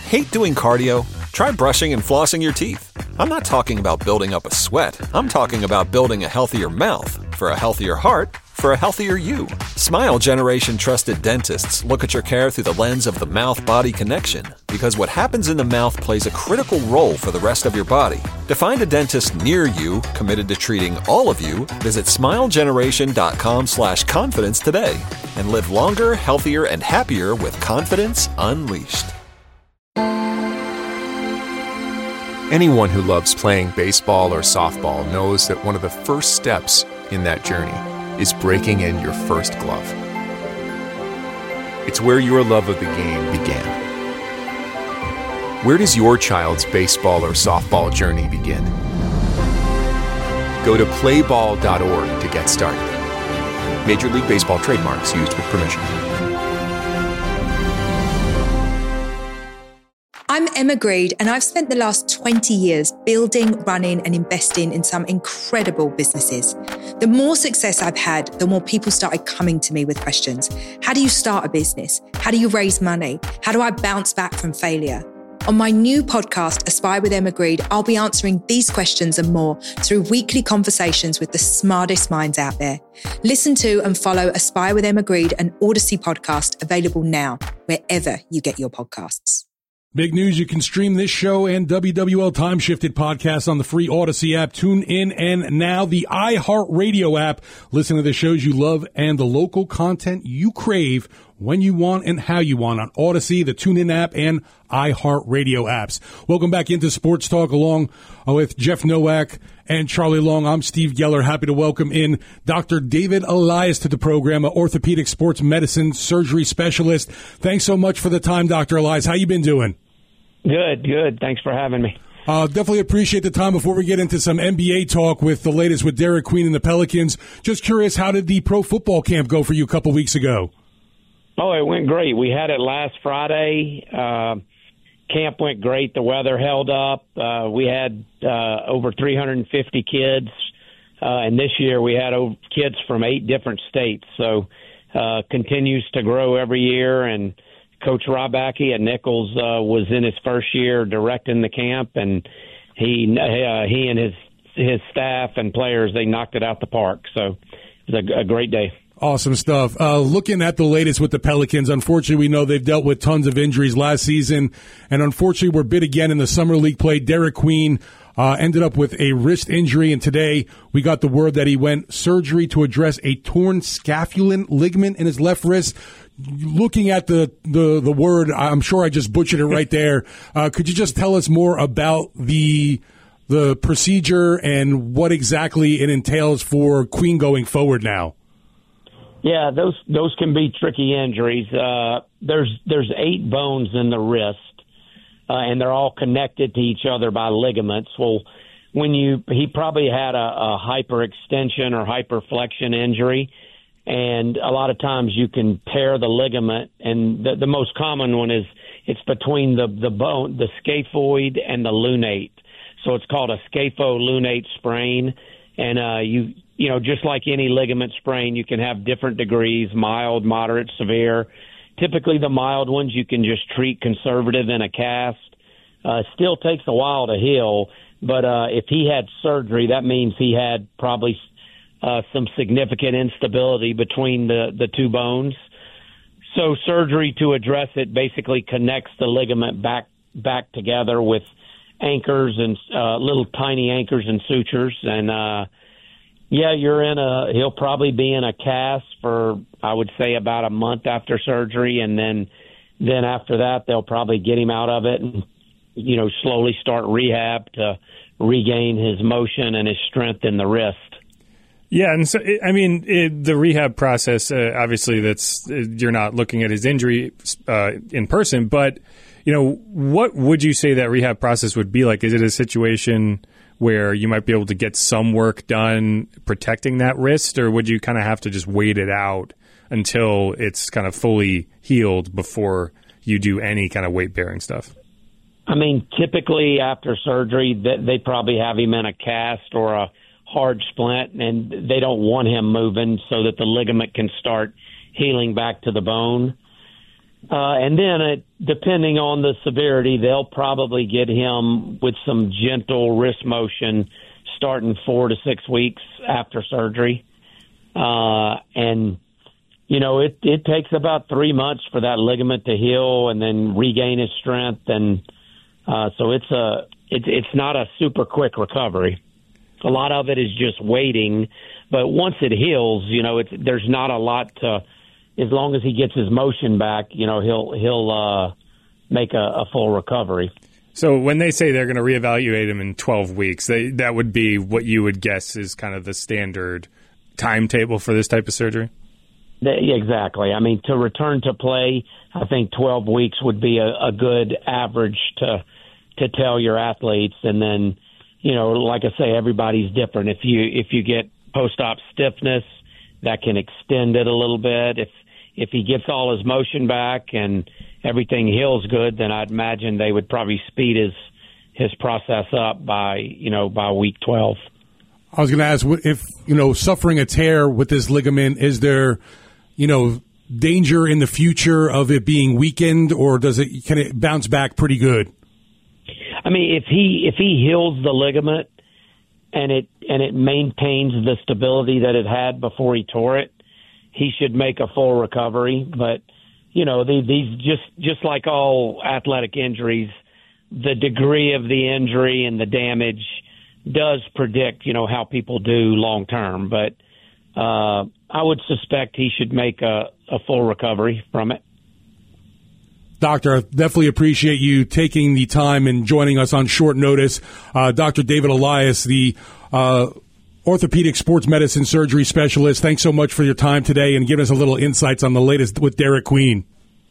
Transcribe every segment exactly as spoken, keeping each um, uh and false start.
Hate doing cardio? Try brushing and flossing your teeth. I'm not talking about building up a sweat. I'm talking about building a healthier mouth for a healthier heart for a healthier you. Smile Generation trusted dentists look at your care through the lens of the mouth-body connection, because what happens in the mouth plays a critical role for the rest of your body. To find a dentist near you committed to treating all of you, visit smilegeneration.com slash confidence today and live longer, healthier, and happier with confidence unleashed. Anyone who loves playing baseball or softball knows that one of the first steps in that journey is breaking in your first glove. It's where your love of the game began. Where does your child's baseball or softball journey begin? Go to play ball dot org to get started. Major League Baseball trademarks used with permission. I'm Emma Greed, and I've spent the last twenty years building, running, and investing in some incredible businesses. The more success I've had, the more people started coming to me with questions. How do you start a business? How do you raise money? How do I bounce back from failure? On my new podcast, Aspire with Emma Greed, I'll be answering these questions and more through weekly conversations with the smartest minds out there. Listen to and follow Aspire with Emma Greed, an Odyssey podcast, available now, wherever you get your podcasts. Big news, you can stream this show and W W L Time Shifted podcast on the free Odyssey app. Tune in and now the iHeartRadio app. Listen to the shows you love and the local content you crave when you want and how you want on Odyssey, the TuneIn app, and iHeartRadio apps. Welcome back into Sports Talk along with Jeff Nowak and Charlie Long. I'm Steve Geller. Happy to welcome in Doctor David Elias to the program, an orthopedic sports medicine surgery specialist. Thanks so much for the time, Doctor Elias. How you been doing? Good, good. Thanks for having me. Uh, definitely appreciate the time. Before we get into some N B A talk with the latest with Derek Queen and the Pelicans, just curious, how did the pro football camp go for you a couple weeks ago? Oh, it went great. We had it last Friday. Uh, camp went great. The weather held up. Uh, we had uh, over three hundred fifty kids, uh, and this year we had over kids from eight different states. So uh, continues to grow every year, and Coach Rob Ackey at Nichols uh, was in his first year directing the camp, and he uh, he and his his staff and players, they knocked it out the park. So it was a, a great day. Awesome stuff. Uh, looking at the latest with the Pelicans, unfortunately, we know they've dealt with tons of injuries last season, and unfortunately, we're bit again in the summer league play. Derek Queen uh, ended up with a wrist injury, and today we got the word that he went surgery to address a torn scapulin ligament in his left wrist. Looking at the, the, the word, I'm sure I just butchered it right there. Uh, could you just tell us more about the the procedure and what exactly it entails for Queen going forward now? Yeah, those those can be tricky injuries. Uh, there's there's eight bones in the wrist, uh, and they're all connected to each other by ligaments. Well, when you he probably had a, a hyperextension or hyperflexion injury, and a lot of times you can tear the ligament, and the, the most common one is it's between the the bone, the scaphoid, and the lunate. So it's called a scapholunate sprain, and uh, you. You know, just like any ligament sprain, you can have different degrees, mild, moderate, severe. Typically, the mild ones you can just treat conservative in a cast. Uh, still takes a while to heal, but uh, if he had surgery, that means he had probably uh, some significant instability between the, the two bones. So surgery to address it basically connects the ligament back back together with anchors and uh, little tiny anchors and sutures, and uh Yeah, you're in a. He'll probably be in a cast for, I would say, about a month after surgery, and then, then after that, they'll probably get him out of it and, you know, slowly start rehab to regain his motion and his strength in the wrist. Yeah, and so I mean, it, the rehab process. Uh, obviously, that's you're not looking at his injury uh, in person, but you know, what would you say that rehab process would be like? Is it a situation where you might be able to get some work done protecting that wrist, or would you kind of have to just wait it out until it's kind of fully healed before you do any kind of weight-bearing stuff? I mean, typically after surgery, they probably have him in a cast or a hard splint, and they don't want him moving so that the ligament can start healing back to the bone. Uh, and then, it, depending on the severity, they'll probably get him with some gentle wrist motion starting four to six weeks after surgery. Uh, and, you know, it, it takes about three months for that ligament to heal and then regain its strength. And uh, so it's a it, it's not a super quick recovery. A lot of it is just waiting. But once it heals, you know, it's, there's not a lot to – as long as he gets his motion back, you know, he'll he'll uh, make a, a full recovery. So when they say they're going to reevaluate him in twelve weeks, they, that would be what you would guess is kind of the standard timetable for this type of surgery? They, exactly. I mean, to return to play, I think twelve weeks would be a, a good average to to tell your athletes. And then, you know, like I say, everybody's different. If you if you get post-op stiffness, that can extend it a little bit. If If he gets all his motion back and everything heals good, then I'd imagine they would probably speed his his process up by, you know, by week twelve. I was going to ask if, you know, suffering a tear with this ligament, is there, you know, danger in the future of it being weakened, or does it can it bounce back pretty good? I mean, if he if he heals the ligament and it and it maintains the stability that it had before he tore it, he should make a full recovery. But, you know, the, these just just like all athletic injuries, the degree of the injury and the damage does predict, you know, how people do long term. But uh, I would suspect he should make a, a full recovery from it. Doctor, I definitely appreciate you taking the time and joining us on short notice. Uh, Doctor David Elias, the uh, orthopedic sports medicine surgery specialist, thanks so much for your time today and giving us a little insights on the latest with Derek Queen.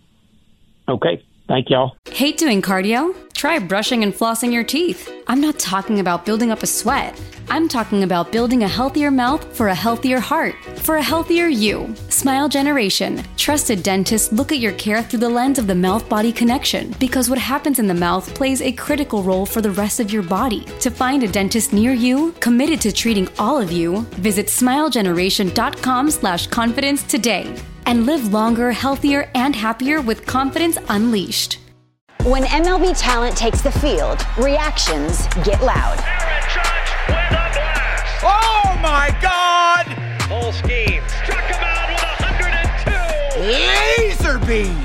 Okay. Thank y'all. Hate doing cardio? Try brushing and flossing your teeth. I'm not talking about building up a sweat. I'm talking about building a healthier mouth for a healthier heart, for a healthier you. Smile Generation. Trusted dentists look at your care through the lens of the mouth-body connection, because what happens in the mouth plays a critical role for the rest of your body. To find a dentist near you, committed to treating all of you, visit smilegeneration.com slash confidence today. And live longer, healthier, and happier with confidence unleashed. When M L B talent takes the field, reactions get loud. Aaron Judge with a blast. Oh my God! Full scheme. Struck him out with one hundred two. Laser beam.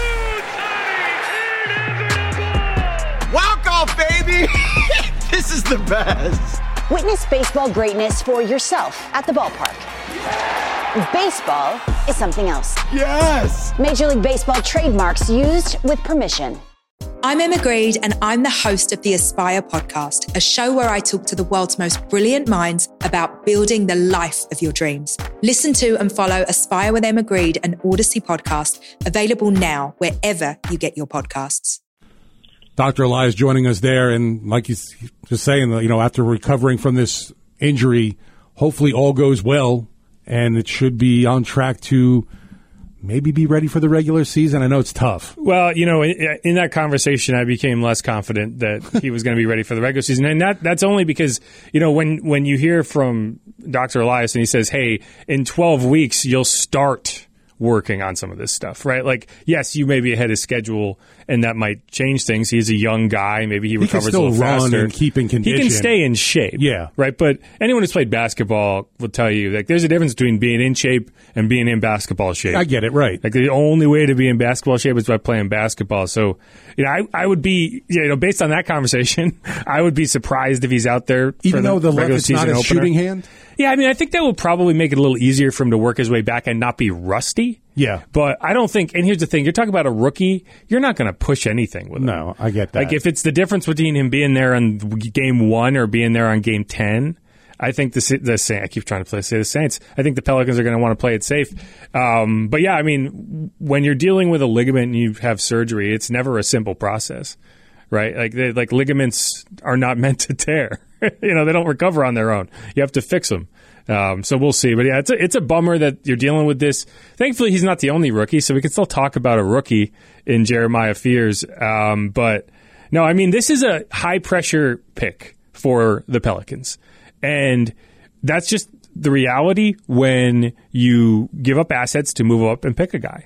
Inevitable. Walk off, baby. This is the best. Witness baseball greatness for yourself at the ballpark. Baseball is something else. Yes! Major League Baseball trademarks used with permission. I'm Emma Grade, and I'm the host of the Aspire podcast, a show where I talk to the world's most brilliant minds about building the life of your dreams. Listen to and follow Aspire with Emma Grade, an Odyssey podcast, available now wherever you get your podcasts. Doctor Elias joining us there, and like he's just saying, you know, after recovering from this injury, hopefully all goes well, and it should be on track to maybe be ready for the regular season. I know it's tough. Well, you know, in, in that conversation, I became less confident that he was going to be ready for the regular season. And that that's only because, you know, when, when you hear from Doctor Elias and he says, hey, in twelve weeks, you'll start working on some of this stuff, right? Like, yes, you may be ahead of schedule, and that might change things. He's a young guy. Maybe he, he recovers can still a little run faster. And keep in condition. He can stay in shape. Yeah. Right? But anyone who's played basketball will tell you, like, there's a difference between being in shape and being in basketball shape. I get it, right. Like, the only way to be in basketball shape is by playing basketball. So, you know, I, I would be, you know, based on that conversation, I would be surprised if he's out there even for though the, the regular left is season not a opener. shooting hand? Yeah, I mean, I think that will probably make it a little easier for him to work his way back and not be rusty. Yeah. But I don't think, and here's the thing, you're talking about a rookie, you're not going to push anything with him. No, I get that. Like, if it's the difference between him being there on game one or being there on game ten, I think the the Saints, I keep trying to play, say the Saints, I think the Pelicans are going to want to play it safe. Um, but yeah, I mean, when you're dealing with a ligament and you have surgery, it's never a simple process, right? Like, they, like ligaments are not meant to tear. You know, they don't recover on their own. You have to fix them. Um, so we'll see. But yeah, it's a, it's a bummer that you're dealing with this. Thankfully, he's not the only rookie, so we can still talk about a rookie in Jeremiah Fears. Um, but no, I mean, this is a high pressure pick for the Pelicans. And that's just the reality when you give up assets to move up and pick a guy.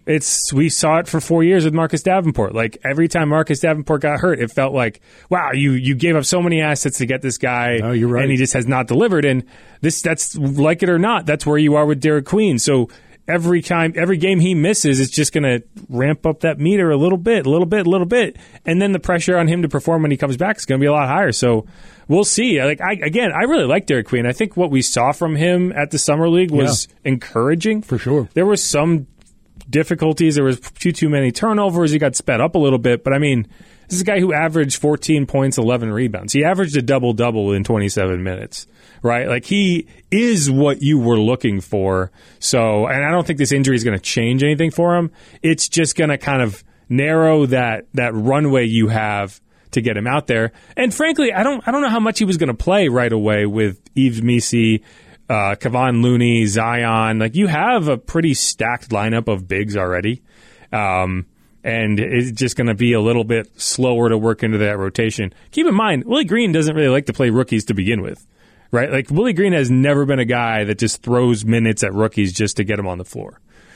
It's we saw it for four years with Marcus Davenport. Like every time Marcus Davenport got hurt, it felt like, wow, you you gave up so many assets to get this guy, oh, you're right. and he just has not delivered. And this that's like it or not, that's where you are with Derek Queen. So every time, every game he misses, it's just going to ramp up that meter a little bit, a little bit, a little bit, and then the pressure on him to perform when he comes back is going to be a lot higher. So we'll see. Like I, again, I really like Derek Queen. I think what we saw from him at the Summer League was yeah. encouraging for sure. There was some difficulties. There was too too many turnovers. He got sped up a little bit, but I mean, this is a guy who averaged fourteen points, eleven rebounds. He averaged a double double in twenty-seven minutes, right? Like he is what you were looking for. So, and I don't think this injury is going to change anything for him. It's just going to kind of narrow that that runway you have to get him out there. And frankly, I don't I don't know how much he was going to play right away with Yves Missi, Uh, Kevon Looney, Zion. Like you have a pretty stacked lineup of bigs already. Um, and it's just going to be a little bit slower to work into that rotation. Keep in mind, Willie Green doesn't really like to play rookies to begin with, right? Like Willie Green has never been a guy that just throws minutes at rookies just to get them on the floor.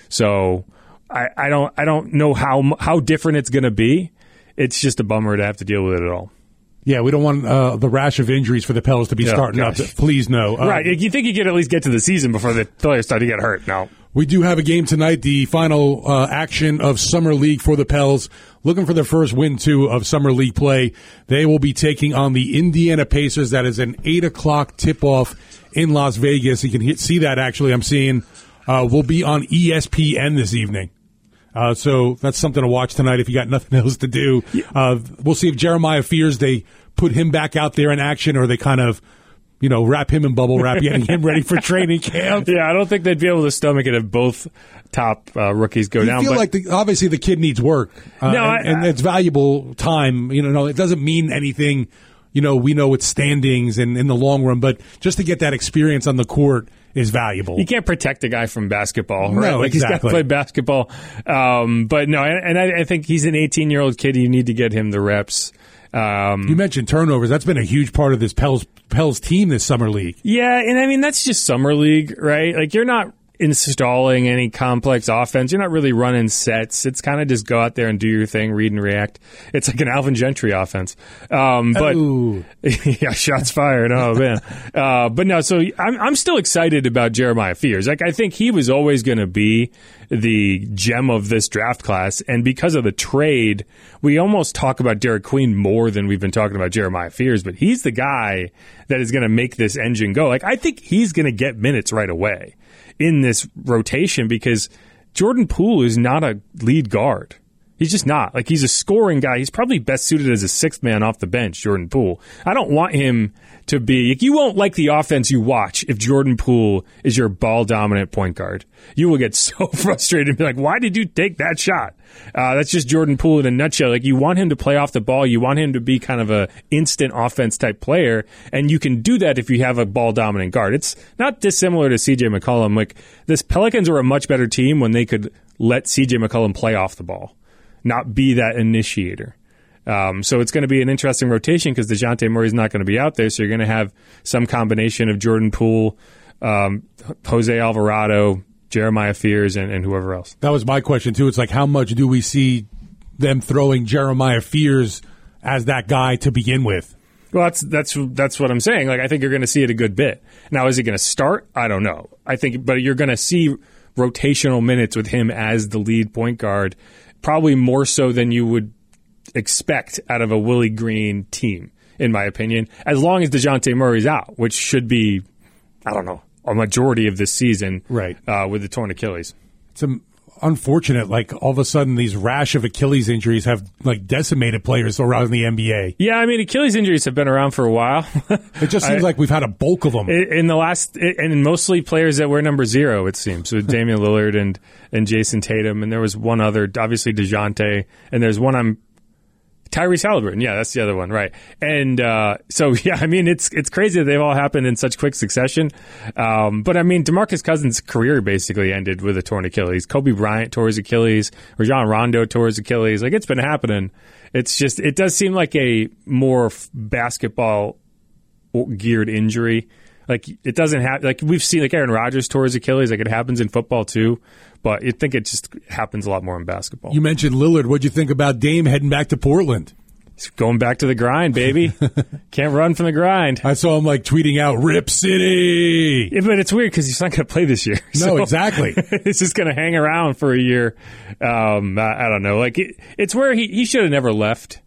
So I, I don't, I don't know how, how different it's going to be. It's just a bummer to have to deal with it at all. Yeah, we don't want uh, the rash of injuries for the Pels to be oh, starting gosh. up. Please, no. Um, right. You think you could at least get to the season before the players start to get hurt. No. We do have a game tonight, the final uh, action of Summer League for the Pels. Looking for their first win, too, of Summer League play. They will be taking on the Indiana Pacers. That is an eight o'clock tip-off in Las Vegas. You can hit, see that, actually, I'm seeing. Uh, we'll be on E S P N this evening. Uh, so that's something to watch tonight if you got nothing else to do. Uh, we'll see if Jeremiah fears they put him back out there in action or they kind of, you know, wrap him in bubble wrap, getting him ready for training camp. Yeah, I don't think they'd be able to stomach it if both top uh, rookies go you down. I feel but like the, obviously the kid needs work. Uh, no, and, I, and it's valuable time. You know, it doesn't mean anything. You know, we know it's standings and in the long run, but just to get that experience on the court is valuable. You can't protect a guy from basketball, right? No, like exactly. He's got to play basketball. Um, but no, and, and I, I think he's an eighteen-year-old kid. You need to get him the reps. Um, you mentioned turnovers. That's been a huge part of this Pels, Pels team this summer league. Yeah, and I mean, that's just summer league, right? Like, you're not installing any complex offense. You're not really running sets. It's kind of just go out there and do your thing, read and react. It's like an Alvin Gentry offense. Um, but yeah, shots fired. Oh man. Uh, but no, so I'm, I'm still excited about Jeremiah Fears. Like, I think he was always going to be the gem of this draft class. And because of the trade, we almost talk about Derek Queen more than we've been talking about Jeremiah Fears, but he's the guy that is going to make this engine go. Like, I think he's going to get minutes right away in this rotation because Jordan Poole is not a lead guard. He's just not. Like, he's a scoring guy. He's probably best suited as a sixth man off the bench, Jordan Poole. I don't want him to be... Like, you won't like the offense you watch if Jordan Poole is your ball-dominant point guard. You will get so frustrated and be like, why did you take that shot? Uh, that's just Jordan Poole in a nutshell. Like, you want him to play off the ball. You want him to be kind of a instant offense type player, and you can do that if you have a ball-dominant guard. It's not dissimilar to C J McCollum. Like, this Pelicans were a much better team when they could let C J McCollum play off the ball, not be that initiator. Um, so it's going to be an interesting rotation because DeJounte Murray's not going to be out there, so you're going to have some combination of Jordan Poole, um, Jose Alvarado, Jeremiah Fears, and, and whoever else. That was my question, too. It's like, how much do we see them throwing Jeremiah Fears as that guy to begin with? Well, that's that's that's what I'm saying. Like, I think you're going to see it a good bit. Now, is he going to start? I don't know. I think, but you're going to see rotational minutes with him as the lead point guard, probably more so than you would expect out of a Willie Green team, in my opinion, as long as DeJounte Murray's out, which should be, I don't know, a majority of this season, right? Uh, with the torn Achilles. It's um, unfortunate, like, all of a sudden these rash of Achilles injuries have, like, decimated players around the N B A. Yeah, I mean, Achilles injuries have been around for a while. It just seems I, like we've had a bulk of them. In the last, and mostly players that wear number zero, it seems. So Damian Lillard and, and Jason Tatum, and there was one other, obviously DeJounte, and there's one I'm Tyrese Halliburton, yeah, that's the other one, right? And uh, so, yeah, I mean, it's it's crazy that they've all happened in such quick succession. Um, but I mean, DeMarcus Cousins' career basically ended with a torn Achilles. Kobe Bryant tore his Achilles. Rajon Rondo tore his Achilles. Like, it's been happening. It's just, it does seem like a more basketball geared injury Like it doesn't have like we've seen like Aaron Rodgers tore his Achilles. Like it happens in football too, but you think it just happens a lot more in basketball. You mentioned Lillard. What'd you think about Dame heading back to Portland? He's going back to the grind, baby. Can't run from the grind. I saw him like tweeting out "Rip City." Yeah, but it's weird because he's not going to play this year. No, so exactly. It's just going to hang around for a year. Um, I, I don't know. Like it, it's where he he should have never left.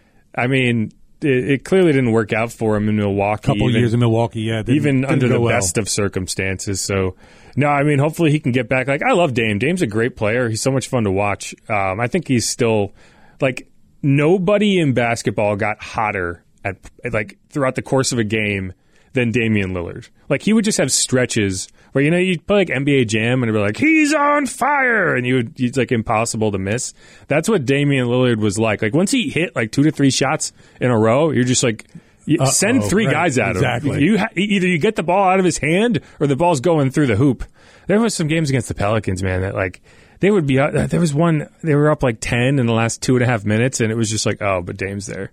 I mean. It, it clearly didn't work out for him in Milwaukee. A couple even, years in Milwaukee, yeah. Didn't, even didn't under the well. best of circumstances. So, no, I mean, hopefully he can get back. Like, I love Dame. Dame's a great player. He's so much fun to watch. Um, I think he's still, like, nobody in basketball got hotter at, like, throughout the course of a game than Damian Lillard. Like, he would just have stretches where, you know, you'd play like N B A Jam and it'd be like, he's on fire! And you would, it's like impossible to miss. That's what Damian Lillard was like. Like, once he hit like two to three shots in a row, you're just like, you Uh-oh, send three right, guys at exactly. him. You ha- either you get the ball out of his hand or the ball's going through the hoop. There was some games against the Pelicans, man, that like, they would be, uh, there was one, they were up like ten in the last two and a half minutes, and it was just like, oh, but Dame's there.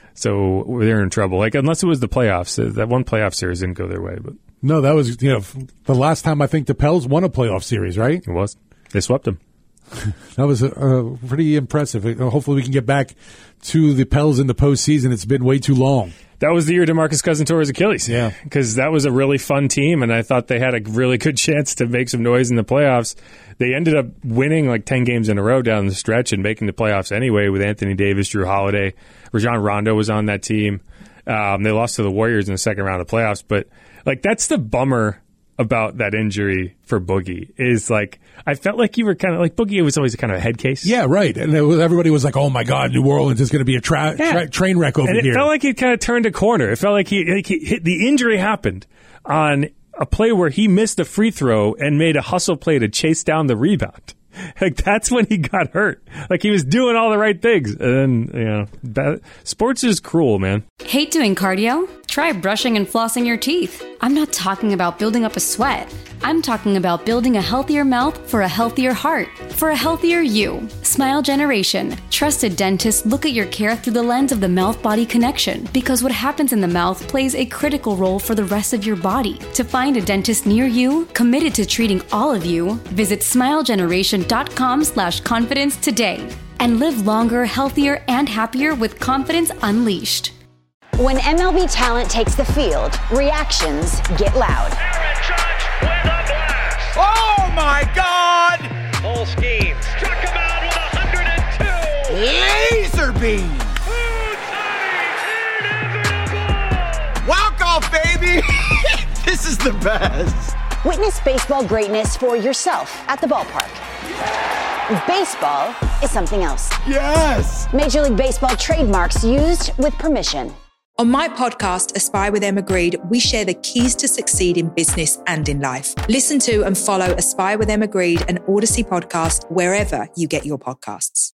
So they're in trouble. Like, unless it was the playoffs. That one playoff series didn't go their way, but. No, that was, you know, the last time I think the Pels won a playoff series, right? It was. They swept them. That was uh, pretty impressive. Hopefully we can get back to the Pels in the postseason. It's been way too long. That was the year DeMarcus Cousins tore his Achilles. Yeah. Because that was a really fun team, and I thought they had a really good chance to make some noise in the playoffs. They ended up winning like ten games in a row down the stretch and making the playoffs anyway with Anthony Davis, Drew Holiday. Rajon Rondo was on that team. Um, they lost to the Warriors in the second round of the playoffs, but like that's the bummer about that injury for Boogie is like I felt like you were kind of like Boogie was always kind of a head case. Yeah, right. And it was, everybody was like, "Oh my God, New Orleans is going to be a tra- yeah. tra- train wreck over and it here." It felt like he kind of turned a corner. It felt like he, like he hit, the injury happened on a play where he missed a free throw and made a hustle play to chase down the rebound. Like that's when he got hurt. Like he was doing all the right things, and then you know, that, sports is cruel, man. Hate doing cardio? Try brushing and flossing your teeth. I'm not talking about building up a sweat. I'm talking about building a healthier mouth for a healthier heart, for a healthier you. Smile Generation. Trusted dentists look at your care through the lens of the mouth-body connection, because what happens in the mouth plays a critical role for the rest of your body. To find a dentist near you, committed to treating all of you, visit smilegeneration.com slash confidence today and live longer, healthier, and happier with confidence unleashed. When M L B talent takes the field, reactions get loud. Aaron Judge with a blast. Oh my God! Full scheme. Struck him out with one hundred two. Laser beam! Inevitable. Walk off, baby! This is the best. Witness baseball greatness for yourself at the ballpark. Baseball is something else. Yes! Major League Baseball trademarks used with permission. On my podcast, Aspire with Emma Greed, we share the keys to succeed in business and in life. Listen to and follow Aspire with Emma Greed, an Odyssey podcast, wherever you get your podcasts.